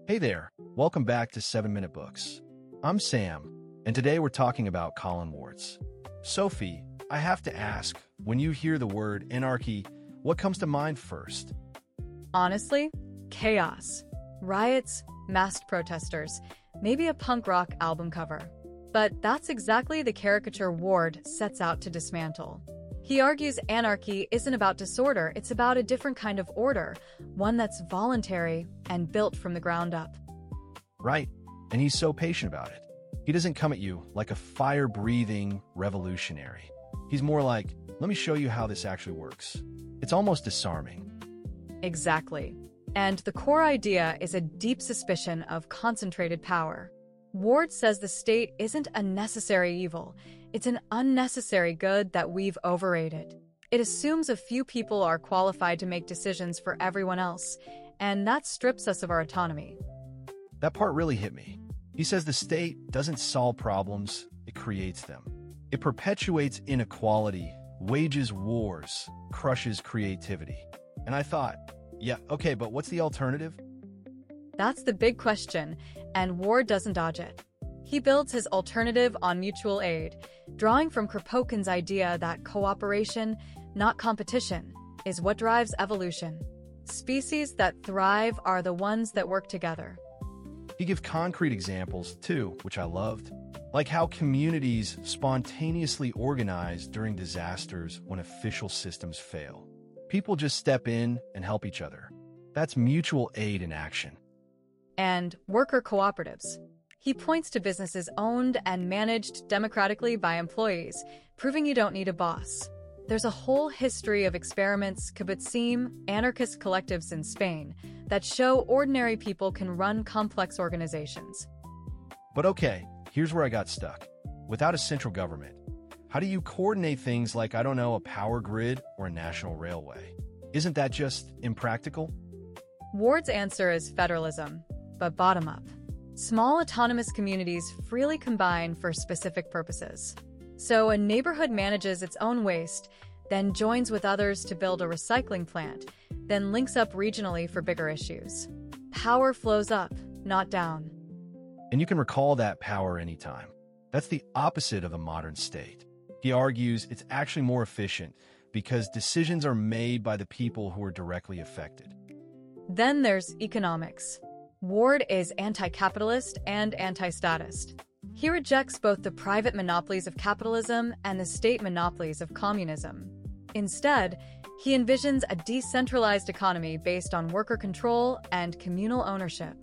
Hey there, welcome back to 7 Minute Books. I'm Sam, and today we're talking about Colin Ward's. Sophie, I have to ask, when you hear the word anarchy, what comes to mind first? Honestly, chaos. Riots, masked protesters, maybe a punk rock album cover. But that's exactly the caricature Ward sets out to dismantle. He argues anarchy isn't about disorder, it's about a different kind of order, one that's voluntary and built from the ground up. Right, and he's so patient about it. He doesn't come at you like a fire-breathing revolutionary. He's more like, let me show you how this actually works. It's almost disarming. Exactly. And the core idea is a deep suspicion of concentrated power. Ward says the state isn't a necessary evil, it's an unnecessary good that we've overrated. It assumes a few people are qualified to make decisions for everyone else, and that strips us of our autonomy. That part really hit me. He says the state doesn't solve problems, it creates them. It perpetuates inequality, wages wars, crushes creativity. And I thought, yeah, okay, but what's the alternative? That's the big question, and Ward doesn't dodge it. He builds his alternative on mutual aid, drawing from Kropotkin's idea that cooperation, not competition, is what drives evolution. Species that thrive are the ones that work together. He gives concrete examples, too, which I loved, like how communities spontaneously organize during disasters when official systems fail. People just step in and help each other. That's mutual aid in action. And worker cooperatives. He points to businesses owned and managed democratically by employees, proving you don't need a boss. There's a whole history of experiments, kibbutzim, anarchist collectives in Spain, that show ordinary people can run complex organizations. But okay, here's where I got stuck. Without a central government, how do you coordinate things like, I don't know, a power grid or a national railway? Isn't that just impractical? Ward's answer is federalism, but bottom-up. Small autonomous communities freely combine for specific purposes. So a neighborhood manages its own waste, then joins with others to build a recycling plant, then links up regionally for bigger issues. Power flows up, not down. And you can recall that power anytime. That's the opposite of a modern state. He argues it's actually more efficient because decisions are made by the people who are directly affected. Then there's economics. Ward is anti-capitalist and anti-statist. He rejects both the private monopolies of capitalism and the state monopolies of communism. Instead, he envisions a decentralized economy based on worker control and communal ownership.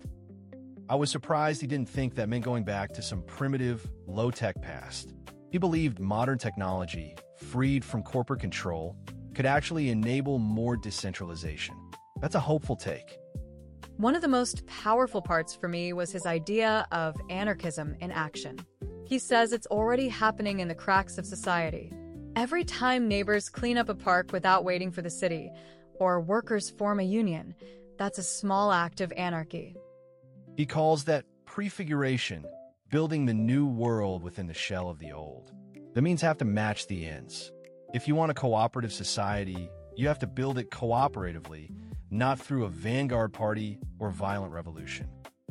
I was surprised he didn't think that meant going back to some primitive, low-tech past. He believed modern technology, freed from corporate control, could actually enable more decentralization. That's a hopeful take. One of the most powerful parts for me was his idea of anarchism in action. He says it's already happening in the cracks of society. Every time neighbors clean up a park without waiting for the city, or workers form a union, that's a small act of anarchy. He calls that prefiguration, building the new world within the shell of the old. That means have to match the ends. If you want a cooperative society, you have to build it cooperatively, not through a vanguard party or violent revolution.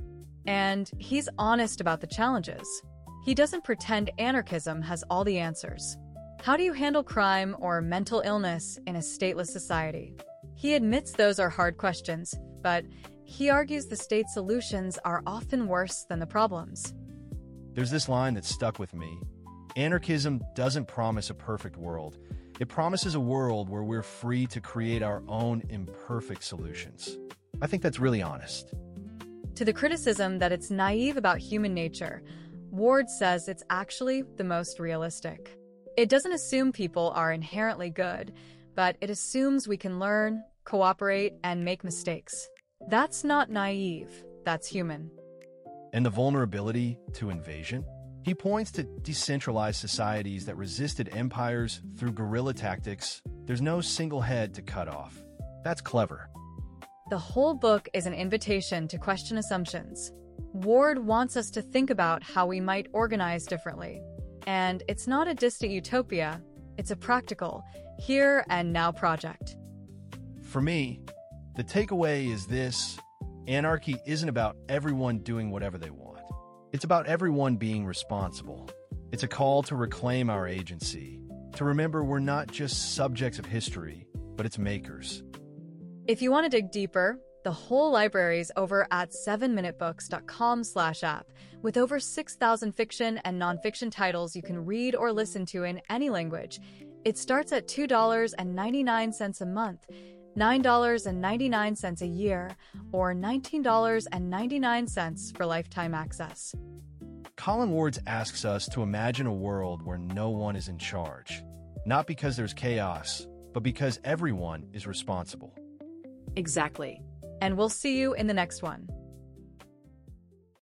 And he's honest about the challenges. He doesn't pretend anarchism has all the answers. How do you handle crime or mental illness in a stateless society? He admits those are hard questions, but he argues the state's solutions are often worse than the problems. There's this line that stuck with me. Anarchism doesn't promise a perfect world. It promises a world where we're free to create our own imperfect solutions. I think that's really honest. To the criticism that it's naive about human nature, Ward says it's actually the most realistic. It doesn't assume people are inherently good, but it assumes we can learn, cooperate, and make mistakes. That's not naive, that's human. And the vulnerability to invasion? He points to decentralized societies that resisted empires through guerrilla tactics. There's no single head to cut off. That's clever. The whole book is an invitation to question assumptions. Ward wants us to think about how we might organize differently. And it's not a distant utopia, it's a practical, here and now project. For me, the takeaway is this: Anarchy isn't about everyone doing whatever they want. It's about everyone being responsible. It's a call to reclaim our agency, to remember we're not just subjects of history, but its makers. If you want to dig deeper, the whole library's over at 7minutebooks.com/app, with over 6,000 fiction and nonfiction titles you can read or listen to in any language. It starts at $2.99 a month, $9.99 a year, or $19.99 for lifetime access. Colin Wards asks us to imagine a world where no one is in charge, not because there's chaos, but because everyone is responsible. Exactly. And we'll see you in the next one.